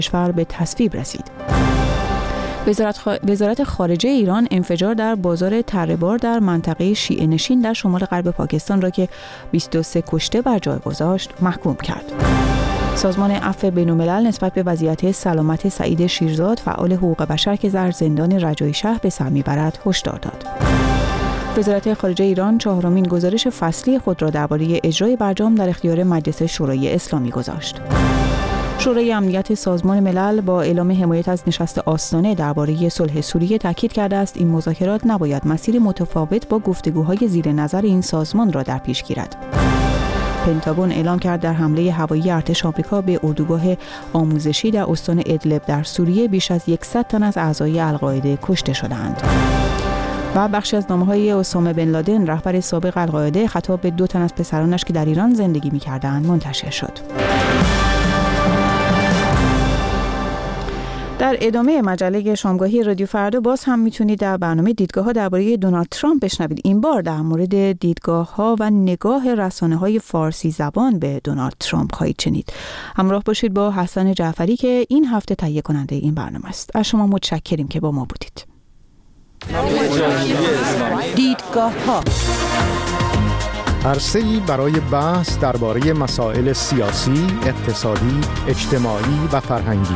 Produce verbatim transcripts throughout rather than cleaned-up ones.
کشور به تصویب رسید. وزارت, خ... وزارت خارجه ایران انفجار در بازار تره‌بار در منطقه شیعه نشین در شمال غرب پاکستان را که بیست و سه کشته بر جای گذاشت محکوم کرد. سازمان عفو بین‌الملل نسبت به وضعیت سلامت سعید شیرزاد فعال حقوق بشر که در زندان رجایی شهر به سر میبرد هشدار داد. وزارت خارجه ایران چهارمین گزارش فصلی خود را درباره اجرای برجام در اختیار مجلس شورای اسلامی گذاشت. شورای امنیت سازمان ملل با اعلام حمایت از نشست آستانه درباره صلح سوریه تاکید کرده است این مذاکرات نباید مسیر متفاوت با گفتگوهای زیر نظر این سازمان را در پیش گیرد. پنتاگون اعلام کرد در حمله هوایی ارتش آمریکا به اردوگاه آموزشی در استان ادلب در سوریه بیش از صد تن از اعضای القاعده کشته شدند. و بخشی از نامه‌های اسامه بن لادن رهبر سابق القاعده خطاب به دو تن از پسرانش که در ایران زندگی می‌کردند منتشر شد. در ادامه مجله شامگاهی رادیو فردا باز هم میتونید در برنامه دیدگاه‌ها درباره دونالد ترامپ بشنوید. این بار در مورد دیدگاه‌ها و نگاه رسانه‌های فارسی زبان به دونالد ترامپ خواهید شنید. همراه باشید با حسن جعفری که این هفته تهیه کننده این برنامه است. از شما متشکریم که با ما بودید. دیدگاه‌ها عرصه‌ای برای بحث درباره مسائل سیاسی، اقتصادی، اجتماعی و فرهنگی.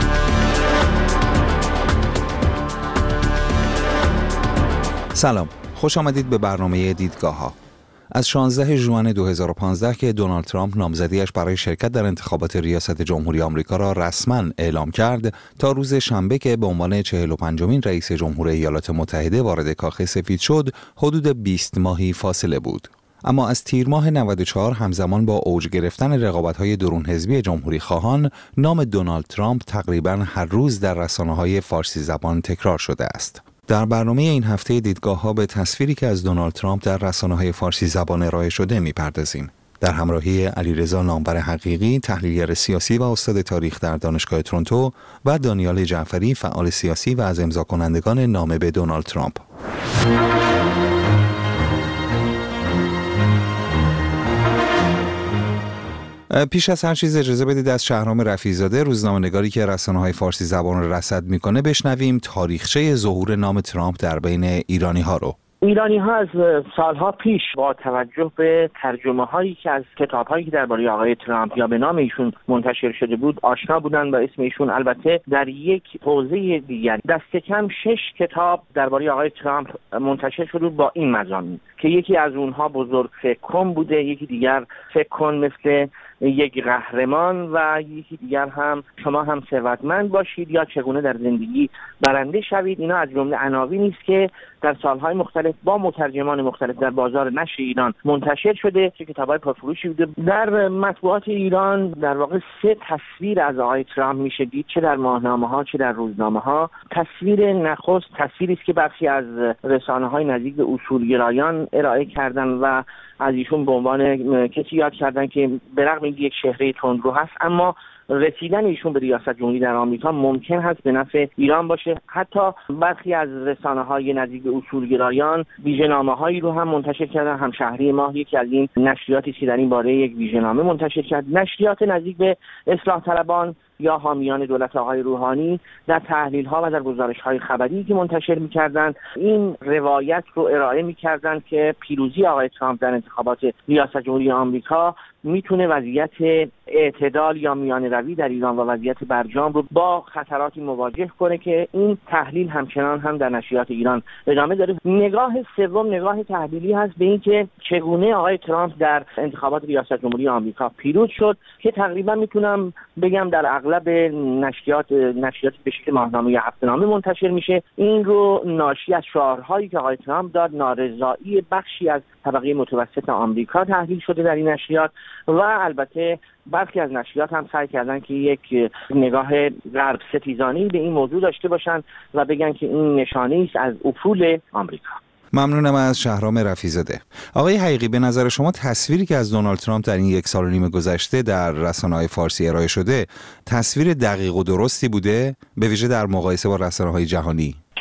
سلام، خوش آمدید به برنامه دیدگاه‌ها. از شانزده ژوئن دو هزار و پانزده که دونالد ترامپ نامزدیش برای شرکت در انتخابات ریاست جمهوری آمریکا را رسما اعلام کرد تا روز شنبه که به عنوان چهل و پنجمین رئیس جمهور ایالات متحده وارد کاخ سفید شد، حدود بیست ماهی فاصله بود. اما از تیر ماه نود و چهار همزمان با اوج گرفتن رقابت‌های درون حزبی جمهوری خواهان، نام دونالد ترامپ تقریباً هر روز در رسانه‌های فارسی زبان تکرار شده است. در برنامه این هفته دیدگاه‌ها به تصویری که از دونالد ترامپ در رسانه‌های فارسی زبان ارائه شده می‌پردازیم. در همراهی علیرضا نامور حقیقی، تحلیلگر سیاسی و استاد تاریخ در دانشگاه تورنتو و دانیال جعفری، فعال سیاسی و از امضا کنندگان نامه به دونالد ترامپ. پیش از هر چیز اجازه بدید از شهرام رفیع‌زاده، روزنامه‌نگاری که رسانه‌های فارسی زبان رو رصد می‌کنه، بشنویم تاریخچه ظهور نام ترامپ در بین ایرانی‌ها رو. ایرانی‌ها از سالها پیش با توجه به ترجمه‌هایی که از کتاب‌هایی که درباره آقای ترامپ یا به نام ایشون منتشر شده بود آشنا بودن با اسم ایشون. البته در یک حوزه دیگر دست کم شش کتاب درباره آقای ترامپ منتشر شده بود با این مضامین که یکی از اونها بزرگ فکر کن بوده، یکی دیگر فکر کن مثل یک قهرمان و یکی دیگر هم شما هم ثروتمند باشید یا چگونه در زندگی برنده شوید. اینا از جمله عناوینی است که در سالهای مختلف با مترجمان مختلف در بازار نشر ایران منتشر شده که کتاب‌های پرفروشی بوده. در مطبوعات ایران در واقع سه تصویر از آقای ترامپ میشه دید، چه در ماهنامه‌ها چه در روزنامه‌ها. تصویر نخست تصویری است که بخشی از رسانه‌های نزدیک به اصولگرایان ارائه کردن و از ایشون به عنوان کسی یاد کردن که به رغم اینکه یک چهره تندرو هست اما رسیدن ایشون به ریاست جمهوری در آمریکا ممکن هست به نفع ایران باشه. حتی برخی از رسانه‌های نزدیک به اصولگرایان ویژه‌نامه‌هایی رو هم منتشر کردن. همشهری ماه یکی از این نشریاتی که در این باره یک ویژه‌نامه منتشر کرد. نشریات نزدیک به اصلاح طلبان یا حامیان دولت آقای روحانی در تحلیل‌ها و در گزارش‌های خبری که منتشر می‌کردند این روایت رو ارائه می‌کردند که پیروزی آقای ترامپ در انتخابات ریاست جمهوری آمریکا میتونه وضعیت اعتدال یا میانه روی در ایران و وضعیت برجام رو با خطراتی مواجه کنه که این تحلیل همچنان هم در نشریات ایران ادامه داره. نگاه سوم نگاه تحلیلی هست به این که چگونه آقای ترامپ در انتخابات ریاست جمهوری آمریکا پیروز شد که تقریبا میتونم بگم در اغلب نشریات نشریاتی به شکل ماهنامه یا هفته‌نامه منتشر میشه. این رو ناشی از شعارهایی که آقای ترامپ داد، نارضایی بخشی از طبقه متوسط آمریکا تحلیل شده در این نشریات و البته برخی از نشریات هم سعی کردن که یک نگاه غرب ستیزانی به این موضوع داشته باشن و بگن که این نشانه است از افول آمریکا. ممنونم از شهرام رفیع‌زاده. آقای حقیقی، به نظر شما تصویری که از دونالد ترامپ در این یک سال و نیم گذشته در رسانه‌های فارسی ارائه شده تصویر دقیق و درستی بوده، به ویژه در مقایسه با رسانه‌های جهانی؟ حالا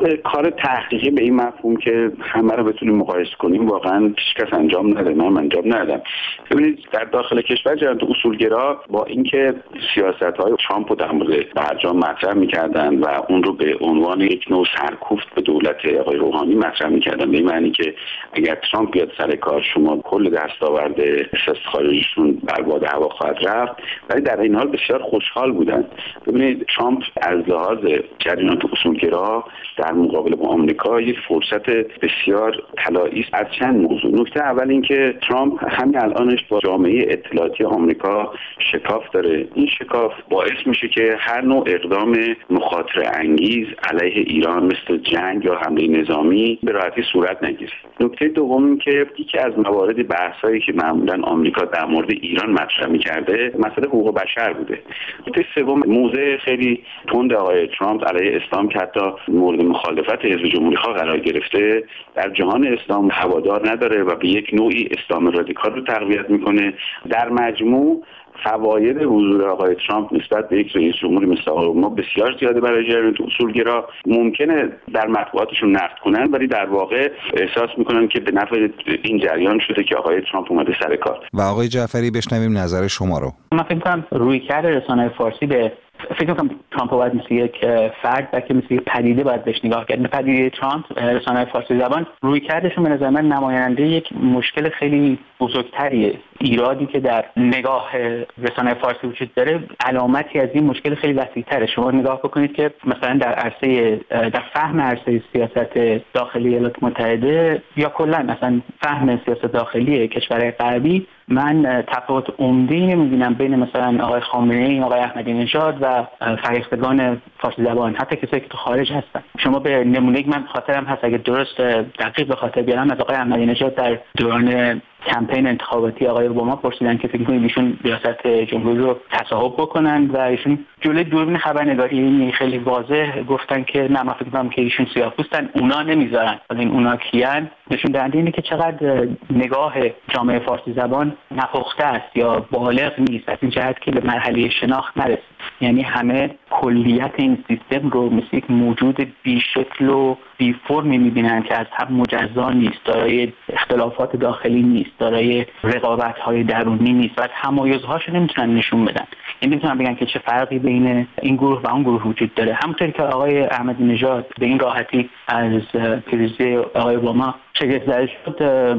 کار تحقیقی به این مفهوم که همه رو بتونیم مقایسه کنیم واقعا هیچ کس انجام نده، من انجام ندادم. ببینید در داخل کشور جریانات اصولگرا با اینکه سیاست‌های ترامپ رو در مورد برجام مطرح می‌کردن و اون رو به عنوان یک نوع سرکوفت به دولت آقای روحانی مطرح می‌کردن، به این معنی که اگر ترامپ بیاد سر کار شما کل دستاورد سیاست خارجیشون بر باد هوا خواهد رفت، ولی در این حال بسیار خوشحال بودن. ببینید ترامپ از لحاظ جریانات اصولگرا در مقابله با آمریکا یک فرصت بسیار طلایی است از چند موضوع. نکته اول این که ترامپ همین الانش با جامعه اطلاعاتی آمریکا شکاف داره. این شکاف باعث میشه که هر نوع اقدام مخاطره انگیز علیه ایران مثل جنگ یا حمله نظامی به راحتی صورت نگیره. نکته دوم این که یکی از موارد بحثایی که معمولا آمریکا در مورد ایران مطرح می‌کرده مسئله حقوق بشر بوده. نکته سوم موضع خیلی تند آقای ترامپ علیه اسلام که حتی مورد مخالفت حزب جمهوری‌خواه قرار گرفته در جهان اسلام هوادار نداره و به یک نوعی اسلام رادیکال رو تقویت میکنه. در مجموع فواید حضور آقای ترامپ نسبت به یک رئیس جمهوری مثل آقای اوباما بسیار زیاده برای جریانات اصولگرا. ممکنه در مطبوعاتشون نقد کنن ولی در واقع احساس میکنن که به نفع این جریان شده که آقای ترامپ اومده سر کار. و آقای جعفری بشنویم نظر شما رو. من فکر می‌کنم رویکرد رسانه‌های فارسی به فکر می‌کنم ترامپ باید مثل یک فرد و که مثل یک پدیده باید بهش نگاه کرد. پدیده ترامپ رسانه‌های فارسی زبان رویکردشون به نظر من نماینده یک مشکل خیلی بزرگتریه. ایرادی که در نگاه رسانه‌های فارسی وجود داره علامتی از این مشکل خیلی وسیع‌تره. شما نگاه بکنید که مثلا در عرصه در فهم عرصه سیاست داخلی ایالات متحده یا کلا مثلا فهم سیاست داخلی کشورهای غربی من تفاوت عمده‌ای نمی‌بینم بین مثلا آقای خامنه‌ای، آقای احمدی نژاد و فرهیختگان فارسی زبان، حتی کسایی که تو خارج هستن. شما به نمونه من خاطرم هست اگه درست دقیق به خاطر بیارم از آقای احمدی نژاد در دوران کمپین انتخاباتی آقای اوباما پرسیدن که فکر می‌کنید ایشون ریاست جمهوری رو تصاحب بکنن و ایشون جلوی دوربین خبرنگاری خیلی واضح گفتن که نه، من فکر می‌کنم که ایشون سیاه‌پوستن، اونا نمیذارن. از این اونا کیان نشون دهنده اینه که چقدر نگاه جامعه فارسی زبان نپخته است یا بالغ نیست از این جهت که به مرحله شناخت نرسید. یعنی همه کلیت این سیستم رو مثل یک موجود بی‌شکل و بی فرمی می‌بینن که از هم مجزا نیست، دارای اختلافات داخلی نیست، دارای رقابت‌های درونی نیست و تمایزهاشو نمیتونن نشون بدن. یعنی نمیتونن بگن که چه فرقی بین این گروه و اون گروه وجود داره. همونطوری که آقای احمدی نژاد به این راحتی از پیروزی آقای اوباما شگفت زده شد،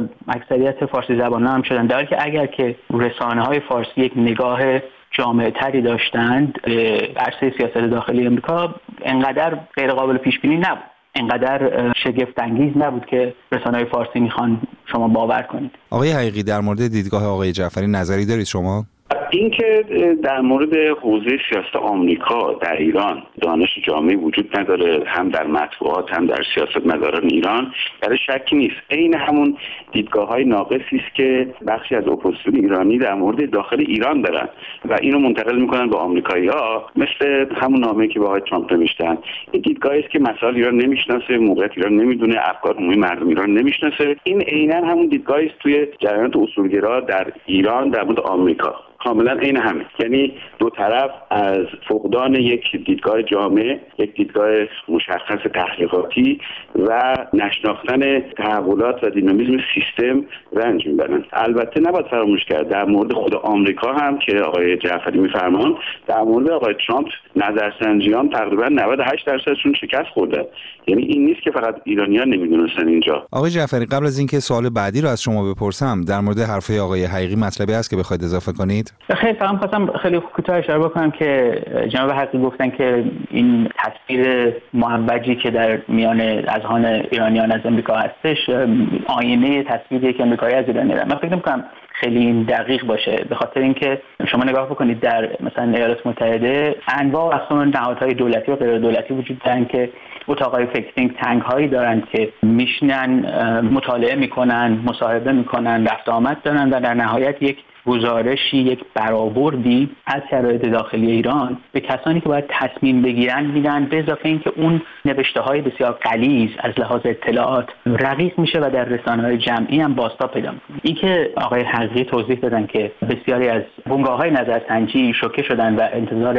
اکثریت فارسی زبانان هم شدن، در حالی که اگر که رسانه‌های فارسی یک نگاه جامع تری داشتند به عرصه سیاست داخلی آمریکا، انقدر غیر قابل پیش بینی نبود، انقدر شگفت انگیز نبود که رسانه‌های فارسی میخوان شما باور کنید. آقای حقیقی در مورد دیدگاه آقای جعفری نظری دارید شما؟ این که در مورد حوزه سیاست آمریکا در ایران دانش جامعی وجود نداره، هم در مطبوعات هم در سیاستمداران ایران، در شکی نیست. عین همون دیدگاه‌های ناقصی است که بخشی از اپوزیسیون ایرانی در مورد داخل ایران دارن و اینو منتقل میکنن به آمریکایی‌ها، مثل همون نامه‌ای که با آقای ترامپ نوشتن. این دیدگاهی است که مسائل ایران نمیشناسه، موقعیت ایران نمیدونه، افکار عمومی مردم ایران نمیشناسه. این عیناً همون دیدگاهی است توی جریانات اصولگرا در ایران در مورد آمریکا. کاملا عین همین، یعنی دو طرف از فقدان یک دیدگاه جامع، یک دیدگاه مشخص تحقیقاتی و نشناختن تحولات و دینامیسم سیستم رنج میبرن. البته نباید فراموش کرد در مورد خود آمریکا هم که آقای جعفری میفرمان، در مورد آقای ترامپ نظرسنجیان تقریبا نود و هشت درصدشون شکست خورده. یعنی این نیست که فقط ایرانیان نمیدونستن اینجا. آقای جعفری قبل از اینکه سوال بعدی رو از شما بپرسم، در مورد حرفه آقای حقیقی مطلبی هست که بخواید اضافه کنید؟ خیلی فهم خواستم خیلی کوتاه اشاره بکنم که جناب حقیقی گفتن که این تصویر معوجی که در میان اذهان ایرانیان از امریکا هستش آینه تصویری که امریکایی از ایران دارن. من فکر می‌کنم خیلی این دقیق باشه، به خاطر اینکه شما نگاه بکنید در مثلا ایالات متحده انواع و اقسام نهادهای دولتی و غیر دولتی وجود دارن که اتاقای فکرینگ تنگ هایی دارن که میشنن، مطالعه میکنن، مصاحبه میکنن، رفت آمد دارن و در نهایت یک گزارشی، یک برآوردی از شرایط داخلی ایران به کسانی که باید تصمیم بگیرن میدن، به اضافه اینکه اون نوشته‌های بسیار غلیظ از لحاظ اطلاعات رقیق میشه و در رسانه‌های جمعی هم بازتاب پیدا می‌کنه. این که آقای حقیقی توضیح دادن که بسیاری از بنگاه‌های نظرسنجی شوکه شدن و انتظار این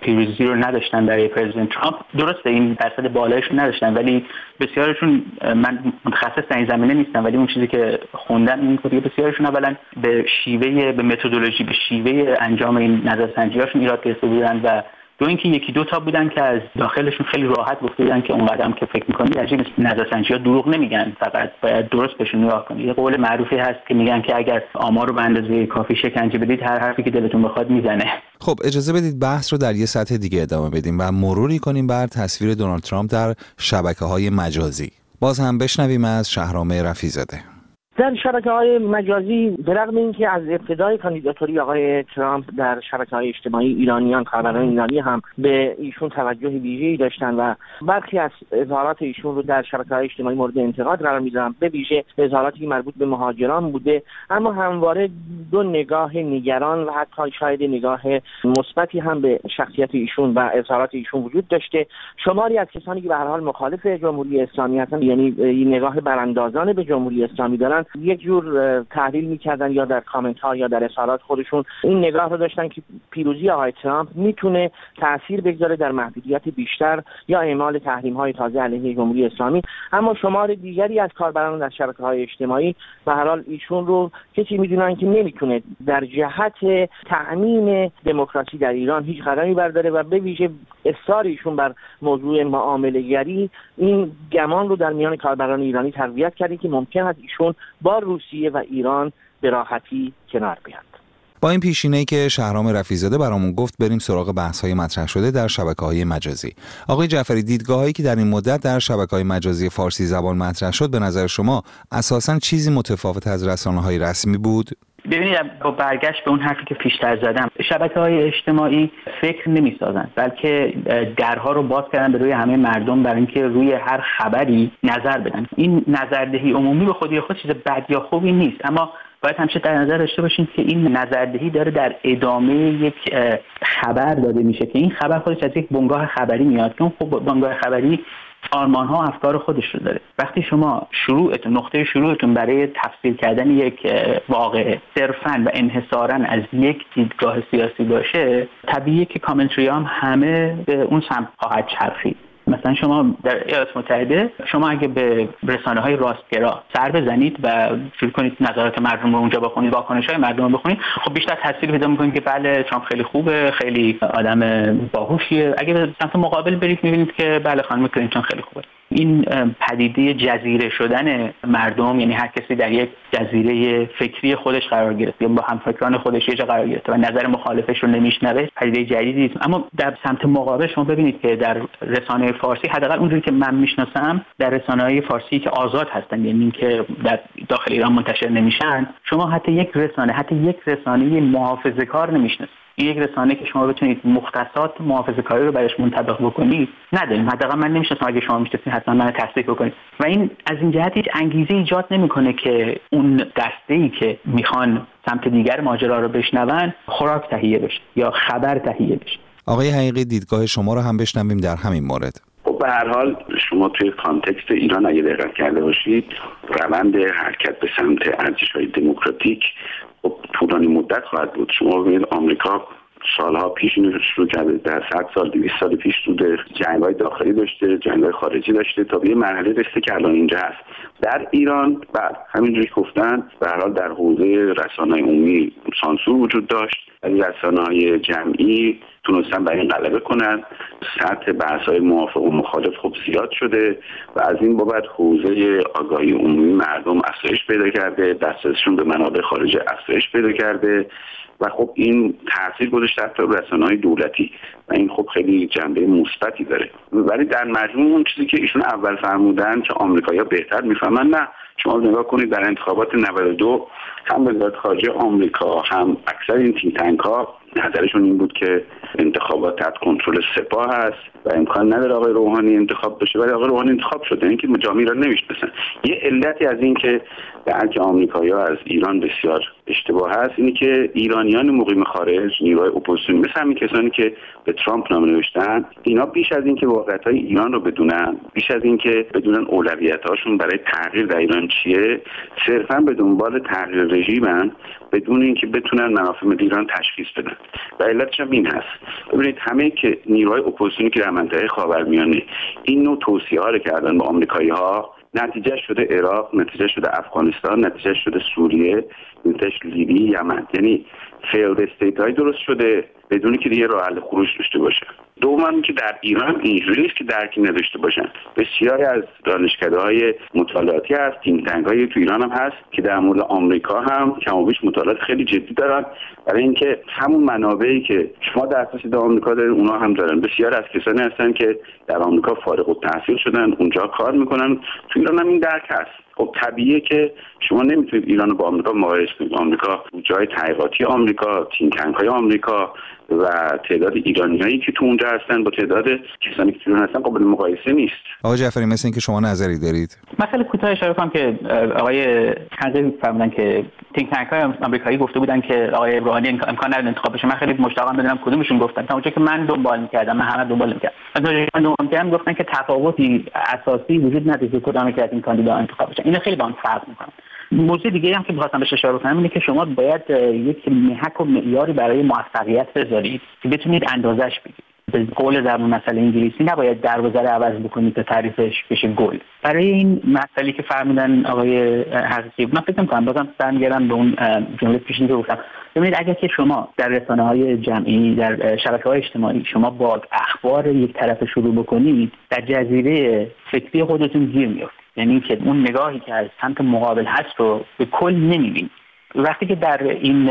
پیروزی رو نداشتن برای پرزیدنت ترامپ. درسته این درصد بالایش رو نداشتن، ولی بسیارشون، من متخصص در این زمینه نیستم ولی اون چیزی که خوندم این که بسیارشون اولا به شیوه به متدولوژی به شیوه انجام این نظرسنجی‌هاشون ایراد گرفته بودن و دو اینکه یکی دو تا بودن که از داخلشون خیلی راحت گفته بودن که اون قدم که فکر می‌کنید عجیب نظرسنجی‌ها دروغ نمیگن، فقط باید درست بهشون نگاه کنید. یه قول معروفی هست که میگن که اگر آمار رو به اندازه کافی شکنجه بدید هر حرفی که دلتون بخواد میزنه. خب اجازه بدید بحث رو در یه سطح دیگه ادامه بدیم و مروری کنیم بر تصویر دونالد ترامپ در شبکه‌های مجازی. باز هم بشنویم از شهرام رفیع‌زاده. در شبکه‌های مجازی به رغم اینکه از ابتدای کاندیداتوری آقای ترامپ در شبکه‌های اجتماعی ایرانیان، کاربران ایرانی هم به ایشون توجه ویژه‌ای داشتن و برخی از اظهارات ایشون رو در شبکه‌های اجتماعی مورد انتقاد قرار می‌دادن، به ویژه اظهاراتی مربوط به مهاجران بوده، اما همواره دو نگاه نگران و حتی شاید نگاه مثبتی هم به شخصیت ایشون و اظهارات ایشون وجود داشته. شماری از کسانی که به هر حال مخالف جمهوری اسلامی هستند، یعنی این نگاه براندازانه به جمهوری اسلامی دارن، یک جور تحلیل میکردن یا در کامنت ها یا در اظهارات خودشون این نگاه رو داشتن که پیروزی آقای ترامپ میتونه تاثیر بگذاره در محدودیت بیشتر یا اعمال تحریم های تازه علیه جمهوری اسلامی. اما شمار دیگری از کاربران در شبکه‌های اجتماعی به هر حال ایشون رو کسی میدونن که نمیتونه در جهت تأمین دموکراسی در ایران هیچ قدمی برداره و به ویژه اصرار ایشون بر موضوع معامله‌گری این گمان رو در میان کاربران ایرانی تقویت کرده که ممکن است ایشون با روسیه و ایران به راحتی کنار بیاد. با این پیشینه‌ای که شهرام رفیع‌زاده برامون گفت بریم سراغ بحث‌های مطرح شده در شبکه‌های مجازی. آقای جعفری، دیدگاهایی که در این مدت در شبکه‌های مجازی فارسی زبان مطرح شد به نظر شما اساساً چیزی متفاوت از رسانه‌های رسمی بود؟ ببینید، با برگشت به اون حرفی که پیشتر زدم، شبکه‌های اجتماعی فکر نمی‌سازن، بلکه درها رو باز کردن به روی همه مردم برای اینکه روی هر خبری نظر بدن. این نظردهی عمومی به خودی خود چیز بد یا خوبی نیست، اما باید همیشه در نظر داشته باشین که این نظردهی داره در ادامه یک خبر داده میشه که این خبر خودش از یک بنگاه خبری میاد که اون خب بنگاه خبری آرمان ها افکار خودش رو داره. وقتی شما شروعتون نقطه شروعتون برای تفسیر کردن یک واقعه صرفاً و انحصاراً از یک دیدگاه سیاسی باشه، طبیعیه که کامنتری هم همه به اون سمت خواهد چرخید. مثلا شما در ایالات متحده شما اگه به رسانه‌های راستگرا سر بزنید و شروع کنید نظرات مردم رو اونجا بخونید، واکنش‌های مردم رو بخونید، خب بیشتر تاثیر پیدا می‌کنید که بله ترامپ خیلی خوبه، خیلی آدم باهوشیه. اگه به سمت مقابل برید می‌بینید که بله خانم کلینتون خیلی خوبه. این پدیده جزیره شدن مردم، یعنی هر کسی در یک جزیره فکری خودش قرار گرفت یا با همفکران خودش یه جا قرار گرفت و نظر مخالفش رو نمیشنوه، پدیده جدیدی است. اما در سمت مقابل شما ببینید که در رسانه فارسی، حداقل اونجوری که من میشناسم، در رسانه‌های فارسی که آزاد هستن، یعنی که در داخل ایران منتشر نمیشن، شما حتی یک رسانه حتی یک رسانه محافظه‌کار نمیشناسید. این یک رسانه که شما بتونید مختصات محافظه‌کاری رو برایش منطبق بکنید نداریم. حداقل من نمی‌شناسم، اگه شما می‌شناسید حتما منو تصدیق بکنید. و این از این جهت هیچ انگیزه ایجاد نمی‌کنه که اون دسته‌ای که میخوان سمت دیگر ماجرا رو بشنون خوراک تهیه بشه یا خبر تهیه بشه. آقای حقیقی، دیدگاه شما رو هم بشنویم در همین مورد. خب به هر حال شما توی کانتکست ایران اگه دقت کرده باشید، روند حرکت به سمت ارزش‌های دموکراتیک خب طولانی مدت خواهد بود. شما ببینید آمریکا سالها پیش اینو شروع کرده، در صد سال دویست سال پیش تو جنگ‌های داخلی داشته، جنگ‌های خارجی داشته تا به یه مرحله رسیده که الان اینجا هست. در ایران بعد همینجوری گفتن به هر حال در حوزه رسانه‌های عمومی سانسور وجود داشت، ولی رسانه‌های جمعی تونستن بر این غلبه کنن. سطح بحث‌های موافق و مخالف خب زیاد شده و از این بابت حوزه آگاهی عمومی مردم افزایش پیدا کرده، دسترسیشون به منابع خارجی افزایش پیدا کرده و خب این تاثیر گذاشته حتی رسانه‌های دولتی و این خب خیلی جنبه مثبتی داره. ولی در مجموع اون چیزی که ایشون اول فرمودن که آمریکایی‌ها بهتر میفهمن، نه، شما نگاه کنید در انتخابات نود و دو هم وزارت خارجه آمریکا هم اکثر این تیم تنک‌ها نظرشون این بود که انتخابات تحت کنترل سپاه هست و امکان نداره آقای روحانی انتخاب بشه، ولی آقای روحانی انتخاب شده. اینکه جامعه را نمیشناسن. یه علتی از این که درک آمریکایی‌ها از ایران بسیار اشتباه هست اینه که ایرانی ایرانیان مقیم خارج، نیروهای اپوزیسیون، مثل همین کسانی که به ترامپ نامه نوشتن، اینا بیش از اینکه واقعیت‌های ایران رو بدونن، بیش از اینکه بدونن اولویت‌هاشون برای تغییر در ایران چیه، صرفاً به دنبال تغییر رژیمن بدون اینکه بتونن منافع ملی ایران تشخیص بدن. و علتش هم این هست. ببینید همه که نیروهای اپوزیسیونی که در منطقه خاورمیانه این نوع توصیه‌ها رو کردن به آمریکایی‌ها، نتیجه شده عراق، نتیجه شده افغانستان، نتیجه شده سوریه، نتیجه لیبی، یمن. یعنی فیلد استیت های درست شده بدون که دیگه راه حل خروج داشته باشه. دوم که در ایران اینجوری نیست که درکی نداشته باشن. بسیاری از دانشکده‌های مطالعاتی هست، تینک تانک های تو ایران هم هست که در مورد آمریکا هم کم و بیش مطالعات خیلی جدی دارن، برای اینکه همون منابعی که شما در اساس در آمریکا دارین اونا هم دارن. بسیاری از کسانی هستن که در آمریکا فارغ التحصیل شدن، اونجا کار میکنن، تو ایران هم این درک هست. خب طبیعیه که شما نمیتونید ایران رو با آمریکا مقایسه کنید. آمریکا جای تحقیقاتی آمریکا، تینک تانک های آمریکا و تعداد ایرانیایی که تو اونجا هستن با تعداد کسانی که تو ایران هستن قابل مقایسه نیست. آقای جعفری مثل اینکه شما نظری دارید. من خیلی کوتاه اشاره کنم که آقای خنزی فرمودن که تینک تانک های آمریکایی گفته بودن که آقای روحانی امکان نداره انتخاب بشه. من خیلی مشتاقم بدونم کدومشون گفتن. تا اونجا که من دنبال می‌کردم، من همه دنبال می‌کردم. من دنبال می‌کردم گفتن که تفاوتی اساسی وجود نداره که کدام یک از این کاندیدا انتخاب بشه. این خیلی با هم فرق می‌کنه. موضوع دیگه هم که می‌خواستم بهش اشاره کنم اینه که شما باید یک محک و معیاری برای موفقیت بذارید که بتونید اندازش بگیرید. به قول در مسئله انگلیسی نباید دروازه رو عوض بکنید تا تعریفش بشه گل. برای این مسئله که فرمودن آقای حقیقی، من فکر می‌کنم بازم برمیگردم به اون جمله پیشین که گفتم. ببینید اگر که شما در رسانه‌های جمعی، در شبکه‌های اجتماعی شما با اخبار یک طرف شروع بکنید، در جزیره فکری خودتون گیر میافتید. یعنی که اون نگاهی که از سمت مقابل هست رو به کل نمی‌بینید. وقتی که در این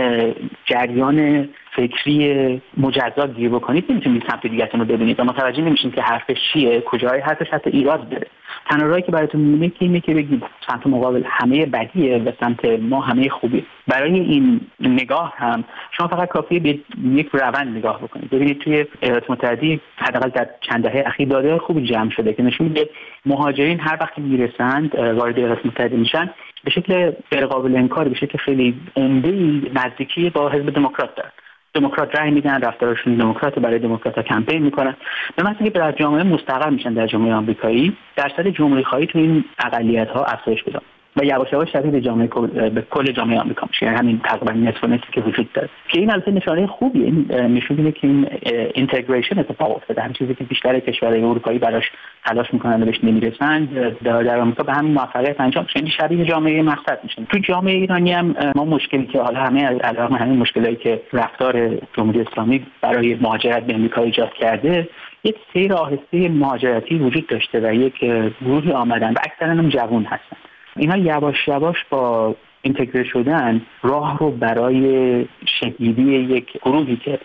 جریان فکری مجزا گیر بکنید نمیتونید سمت دیگه‌تون رو ببینید و متوجه نمیشین که حرفش چیه، کجای حرفش حتی ایراد داره. تنها راهی که براتون میمونه که اینه که بگید سمت مقابل همه بدیه و سمت ما همه خوبیه. برای این نگاه هم شما فقط کافیه به یک روند نگاه بکنید. ببینید توی ایالات متحده حداقل در چند دهه اخیر داده خوبی جمع شده که نشون میده مهاجرین هر وقت میرسند وارد ایالات متحده میشن به شکل غیرقابل انکار، به شکل خیلی عمده‌ای نزدیکی با حزب دموکرات دارن. دموکرات رای میدن، رفتارشون دموکرات، برای دموکرات کمپین میکنن. به معنی که در جامعه مستقر میشن، در جامعه آمریکایی درصد جمهوری خواهی تو این اقلیت‌ها افزایش پیدا و یواش یواش شبیه به جامعه به کل جامعه آمریکا میشه. یعنی همین تقریبا نصف نصفی که وجود داره که این البته نشانه خوبیه. این نشون میده که این اینتگریشن اتفاق افتاده. همین چیزی که بیشتر کشورهای اروپایی براش تلاش میکنن و بهش نمیرسن در, در آمریکا به همین موفقیت انجام میشه. یعنی شبیه جامعه مقصد میشن. تو جامعه ایرانی هم ما مشکلی که حالا همه علاوه همین مشکلاتی که رفتار جمهوری اسلامی برای مهاجرت به آمریکا ایجاد کرده، یک سیر آهسته مهاجرتی وجود داشته و یک گروهی آمدن و اکثرا هم جوان هستن. اینا یواش یواش با اینتگره شدن راه رو برای شکل‌گیری یک گروهی که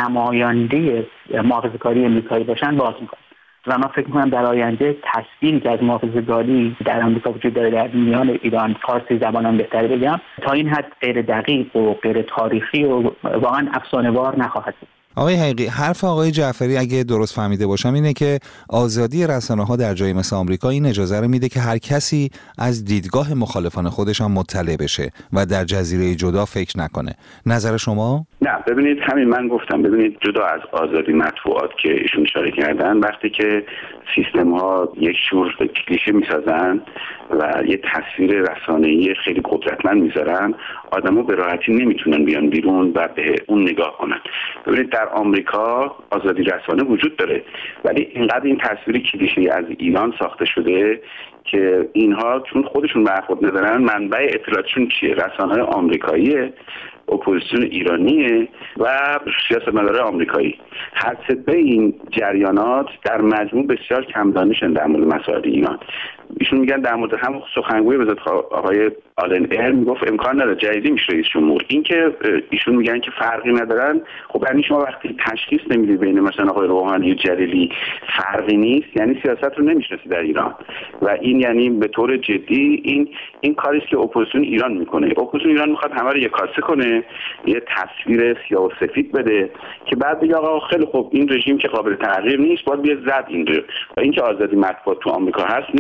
نماینده محافظه‌کاری آمریکایی باشن باز می‌کنن و من فکر می‌کنم در آینده تصویری که از محافظه‌کاری در آمریکا وجود داره در میان ایران، فارسی زبانم بهتره بگم، تا این حد غیر دقیق و غیر تاریخی و واقعا افسانه‌وار نخواهد بود. آقای حقیقی، حرف آقای جعفری اگه درست فهمیده باشم اینه که آزادی رسانه‌ها در جایی مثل آمریکا این اجازه رو میده که هر کسی از دیدگاه مخالفان خودش هم مطلع بشه و در جزیره جدا فکر نکنه. نظر شما؟ نه، ببینید همین من گفتم، ببینید جدا از آزادی مطبوعات که ایشون اشاره کردن، وقتی که سیستم‌ها یک شور کلیشه میسازن و یه تصویر رسانه‌ای خیلی قدرتمند میذارن، آدم‌ها به راحتی نمیتونن بیان بیرون و به اون نگاه کنن. ببینید در آمریکا آزادی رسانه وجود داره، ولی اینقدر این تصویر کلیشه‌ای از ایران ساخته شده که اینها چون خودشون برخورد ندارن، منبع اطلاعاتشون چیه؟ رسانه‌های آمریکاییه، اپوزیسیون ایرانیه و سیاستمدارای آمریکایی. هر سه به این جریانات در مجموع بسیار کم دانشن در مورد مسائل ایران. ایشون میگن در مورد هم سخنگوی وزارت آقای آلن ایر میگفت امکان نداره جدیدی میشه رئیس جمهور. این که ایشون میگن که فرقی ندارن، خب یعنی شما وقتی تشخیص نمیدید بین مثلا آقای روحانی و جلیلی فرقی نیست، یعنی سیاست رو نمیشناسید در ایران و این یعنی به طور جدی این این کاری است که اپوزیسیون ایران میکنه. اپوزیسیون ایران میخواد همه رو یکاسه کنه، یه تصویر سیاه و سفید بده که بعد بگه آقا خیلی خوب این رژیم که قابل تغییر نیست، باید بیاد زد این رو. و اینکه آزادی مطبوعات تو آمریکا هست نمیتونه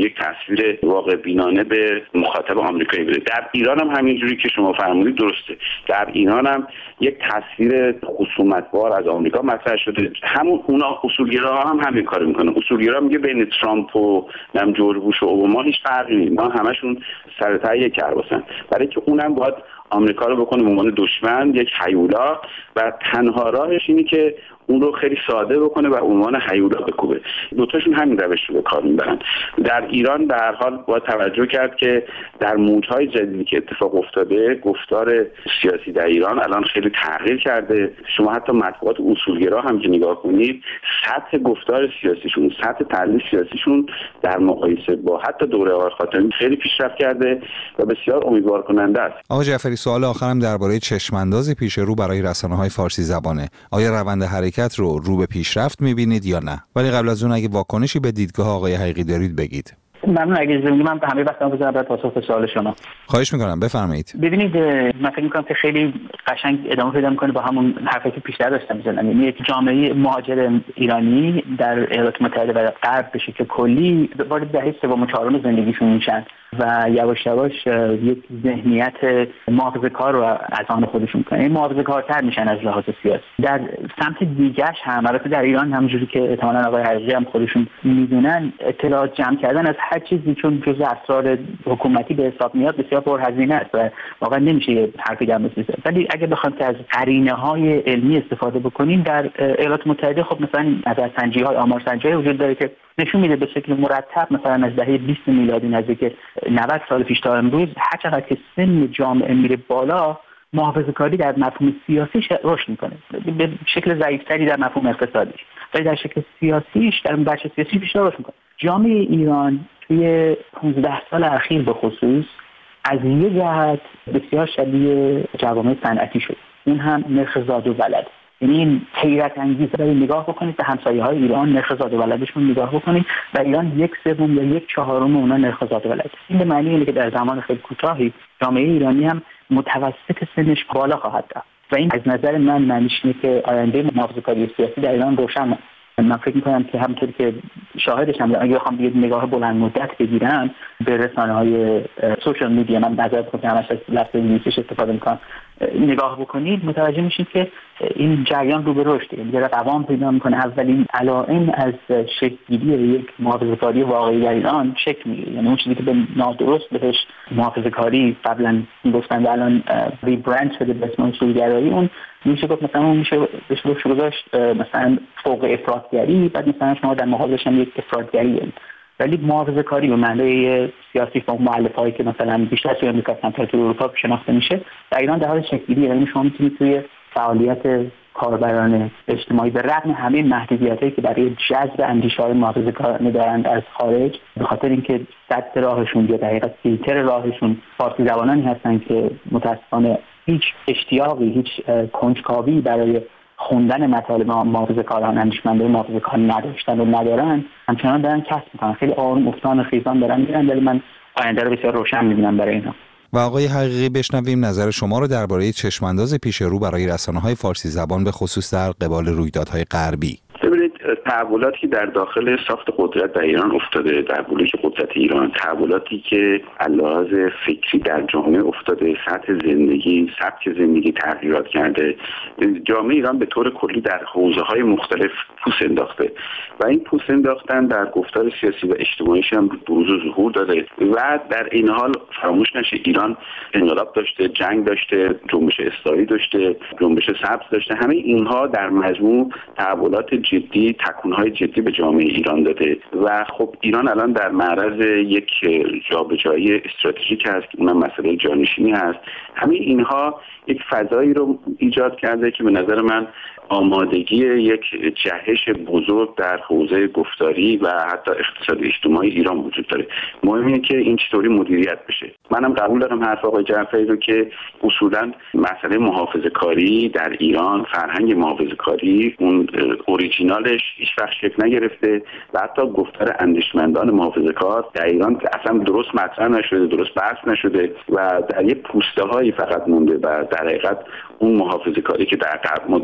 یک تصویر واقع بینانه به مخاطب آمریکایی بده. در ایران هم همینجوری که شما فرمودید درسته. در ایران هم یک تصویر خصومتبار از آمریکا مطرح شده. همون اونا اصولگراها هم همین کارو میکنن. اصولگرا میگه بین ترامپ و نم جورج بوش و اوباما هیچ فرقی نیست. ما همشون سر ته یک کرباسن. برای که اونم باید آمریکا رو بکنه به عنوان دشمن، یک هیولا، و تنها راهش اینه که اون رو خیلی ساده بکنه و عنوان هیولا بکوبه. دوتاشون همین روش رو به کار میبرن. در ایران به هر حال باید توجه کرد که در موجهای جدیدی که اتفاق افتاده، گفتار سیاسی در ایران الان خیلی تغییر کرده. شما حتی مطبوعات اصولگرا هم که نگاه کنید، سطح گفتار سیاسیشون، سطح تحلیل سیاسیشون در مقایسه با حتی دوره آقای خاتمی خیلی پیشرفت کرده و بسیار امیدوار کننده است. آقای جعفری، سوال آخرم درباره چشم‌انداز پیش رو برای رسانه‌های فارسی زبانه. آیا روند حرکت رو رو به پیشرفت می‌بینید یا نه؟ ولی قبل از اون اگه واکنشی به دیدگاه آقای حقیقی دارید بگید. ممنون. اگه اجازه بدید من همه بحثم بذارم بعد پاسخ به سوال شما. خواهش می‌کنم، بفرمایید. ببینید، من فکر می‌کنم که خیلی قشنگ ادامه پیدا می‌کنه با همون حرفی که پیشتر داشتم می‌زدم. یعنی یک جامعه مهاجر ایرانی در ایالات متحده و غرب به شکل کلی وارد دهه سوم و چهارم زندگیشون میشن و یواش یواش یک ذهنیت محافظه‌کار رو از آن خودشون می‌کنن. این محافظه‌کارتر میشن از لحاظ سیاسی. در سمت دیگه‌اش هم البته در ایران همونجوری که احتمالاً آقای حقیقی هم خودشون می‌دونن، اطلاعات جمع کردن از هر چیزی چون جزء اسرار حکومتی به حساب میاد بسیار پرهزینه است و واقعا نمیشه حرفی در موردش زد. ولی اگه بخوایم که از قرینه‌های علمی استفاده بکنیم، در ایالات متحده خب مثلا نظرسنجی‌های آمارسنجی‌های وجود داره که نشون میده به شکل مرتب مثلا از دهه بیست میلادی نزدیک نود سال پیش تا امروز هر چقدر که سن جامعه میره بالا، محافظه‌کاری در مفهوم سیاسیش رشد میکنه، به شکل ضعیف‌تری در مفهوم اقتصادیش، ولی در شکل سیاسیش در بخش سیاسی بیشتر رشد میکنه. جامعه ایران توی پانزده سال اخیر به خصوص از یه جهت بسیار شبیه جوامع صنعتی شد. اون هم نرخ زاد و ولد. یعنی این حیرت انگیز رو نگاه بکنید به همسایه‌های ایران، نرخ زاد و ولدشون نگاه بکنید و ایران یک سوم یا یک چهارم اونا نرخ زاد و ولد. این به معنی اینه که در زمان خیلی کوتاهی جامعه ایرانی هم متوسط سنش بالا خواهد رفت و این از نظر من معنیش اینه که آینده محافظه‌کاری سیاسی در ایران روشن. من فکر می‌کنم که همونطوری که شاهدشم، اگه بخوام یه نگاه بلند مدت بگیرم به رسانه‌های سوشال میدیا، من نظر می‌کنم که همش از لفظ انگلیسیش استفاده می‌کنم، نگاه بکنید متوجه میشید که این جریان رو به رشده، یعنی داره قوام پیدا می‌کنه. اولین علائم از شکل‌گیری یک محافظه‌کاری واقعی در ایران شکل می‌گیره. یعنی اون چیزی که به نادرست بهش محافظه‌کاری قبلا می‌گفتن و الان ریبرند شده به اسم اصولگرایی، اون میشه گفت مثلا اون میشه بهش گذاشت مثلا فوق افراطگری، بعد مثلا شما در مقابلش هم یک افراطگری. ولی محافظه‌کاری به معنای سیاسی با مؤلفه‌ای که مثلا بیشتر توی آمریکا تا توی اروپا شناخته میشه، در ایران در حال شکل‌گیری. یعنی شما میتونید توی فعالیت کاربران اجتماعی به رغم همه محدودیتایی که برای جذب اندیشه‌های محافظه‌کارانه دارند از خارج، به خاطر اینکه سد راهشون یا در حقیقت فیلتر راهشون فارسی زبانانی هستن که متأسفانه هیچ اشتیاقی، هیچ کنجکاوی برای خوندن مطالب محافظه‌کاران، اندیشمندان محافظه‌کار نداشتن و ندارن، همچنان دارن کسب می‌کنن. خیلی آروم افتان خیزان دارن میرن، ولی من آینده رو بسیار روشن می‌بینم برای اینا. و آقای حقیقی، بشنویم نظر شما رو درباره چشم‌انداز پیش رو برای رسانه‌های فارسی زبان به خصوص در قبال رویدادهای غربی. ببینید، تحولاتی در داخل ساخت قدرت در ایران افتاده، در بلوک قدرت ایران، تحولاتی که علاوه بر فکری در جامعه افتاده، سطح زندگی، سبک زندگی تغییرات کرده. جامعه ایران به طور کلی در حوزه‌های مختلف پوست انداخته و این پوست انداختن در گفتار سیاسی و اجتماعیش هم بروز و ظهور داده و در این حال فراموش نشه ایران انقلاب داشته، جنگ داشته، جنبش اصلاحی داشته، جنبش سبز داشته. همه اینها در مجموع تحولات جدی، تکون‌های جدی به جامعه ایران داده و خب ایران الان در معرض یک جابجایی استراتژیک هست که اونم مسئله جانشینی هست. همه اینها یک فضایی رو ایجاد کرده که به نظر من آمادگی یک جهش بزرگ در حوزه گفتاری و حتی اقتصاد اجتماعی ایران وجود داره. مهم اینه که این چطوری مدیریت بشه. منم قبول دارم حرف آقای جعفری رو که اصولاً مسئله محافظه‌کاری در ایران، فرهنگ محافظه‌کاری اون اوریجینالش هیچ وقت شکل نگرفته و حتی گفتار اندیشمندان محافظه‌کار در ایران که اصلا درست مطرح نشده، درست بحث نشده و در یک پوسته‌هایی فقط مونده و در حقیقت اون محافظه‌کاری که در غرب ما داریم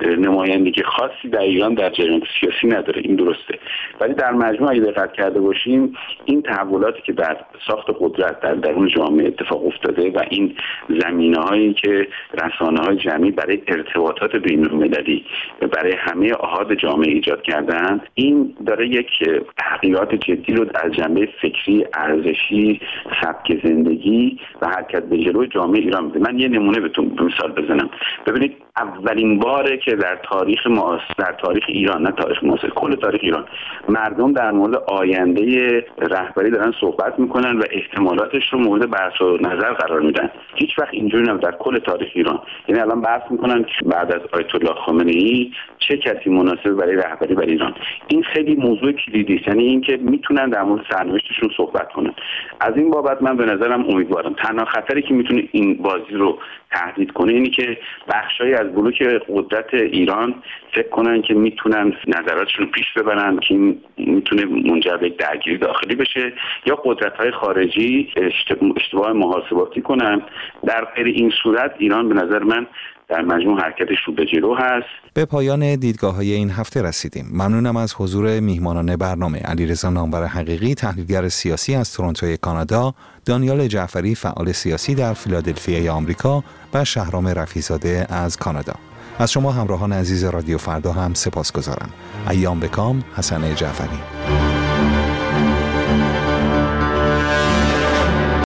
نمایندگی خاصی در ایران در جریان سیاسی نداره. این درسته، ولی در مجموع اگه دقت کرده باشیم این تحولاتی که در ساخت قدرت در درون جامعه اتفاق افتاده و این زمینه‌هایی که رسانه‌های جمعی برای ارتباطات بین‌المللی برای همه احاد جامعه ایجاد کردن، این داره یک تغییرات جدی رو در جنبه فکری، ارزشی، سبک زندگی و حرکت به جلوی جامعه ایران میده. من یه نمونه بهتون مثال بزنم. ببینید اولین باره که در تاریخ معاصر، در تاریخ ایران، نه تاریخ معاصر، کل تاریخ ایران، مردم در مورد آینده رهبری دارن صحبت میکنن و احتمالاتش رو مورد بحث و نظر قرار میدن. هیچ وقت اینجوری نبود در کل تاریخ ایران. یعنی الان بحث میکنن که بعد از آیت الله خامنه ای چه کسی مناسب برای رهبری بر ایران. این خیلی موضوع کلیدی است، یعنی اینکه میتونن در مورد سرنوشتشون صحبت کنن. از این بابت من به نظرم امیدوارم. تنها خطری که میتونه این بازی رو تهدید کنه اینی که بخشایی از بلوک قدرت ایران فکر کنن که میتونن نظراتشون رو پیش ببرن که این میتونه منجر به درگیری داخلی بشه، یا قدرت‌های خارجی اشتباه محاسباتی کنن. در غیر این صورت ایران به نظر من در مجموع حرکتش رو به جلو هست. به پایان دیدگاه‌های این هفته رسیدیم. ممنونم از حضور میهمانان برنامه: علیرضا نامور حقیقی، تحلیلگر سیاسی از تورنتوی کانادا، دانیال جعفری، فعال سیاسی در فیلادلفیای آمریکا و شهرام رفیع‌زاده از کانادا. از شما همراهان عزیز رادیو فردا هم سپاسگزارم. ایام بکام. حسن جعفری.